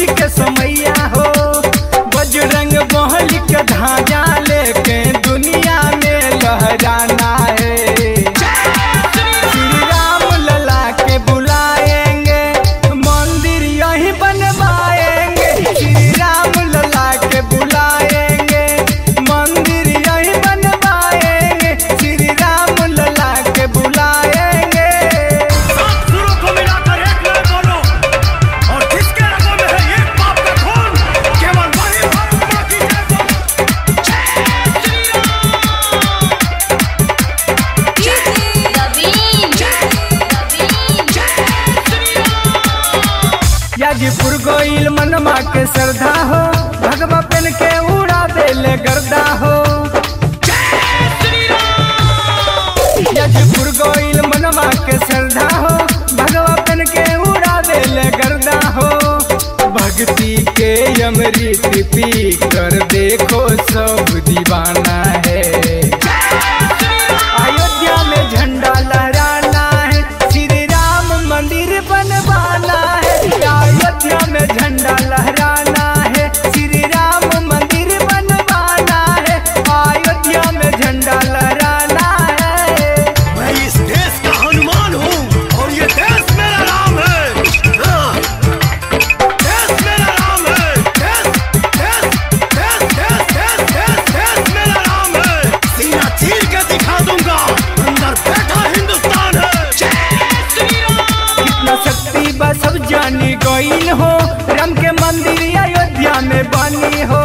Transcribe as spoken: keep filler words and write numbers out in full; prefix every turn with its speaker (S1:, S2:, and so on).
S1: खुशी के समैया हो। बजरंग बली के ध्वजा लेके दुनिया में लहराना है। श्री राम लला के बुलाएंगे, मंदिर यही बनवाएंगे। श्री राम लला के बुलाएंगे, मंदिर यही बनवाएंगे। श्री राम लला के बुलाएंगे।
S2: सात सुरों को मिलाकर एक लय बोलो, और जिसके रगों में है एक बाप का खून, केवल वही भारत माँ की जय बोलो। जय श्री राम।
S1: याजीपुर गोइल मनमा के श्रद्धा हो, भगवा पेन के उड़ा देले गर्दा हो। याजीपुर गोइल मनमा के श्रद्धा हो, भगवा पेन के उड़ा देले गर्दा हो। भक्ति के अमृत पी कर देखो सब दीवाना है। अयोध्या में झंडा लहराना है, श्री राम मंदिर बनवाना है। अयोध्या में झंडा लहराना है, श्री राम मंदिर बनवाना है। अयोध्या में झंडा लहराना है।
S2: मैं इस देश का हनुमान हूँ, और ये देश मेरा राम है। हाँ। देश मेरा राम है। देश देश देश देश देश देश देश मेरा राम है। सीना चीर के दिखा दूंगा, अंदर बैठा हिंदुस्तान है। जय श्री राम।
S1: कितना शक्ति बा सब जानी गईल हो, राम के मंदिर अयोध्या में बनी हो।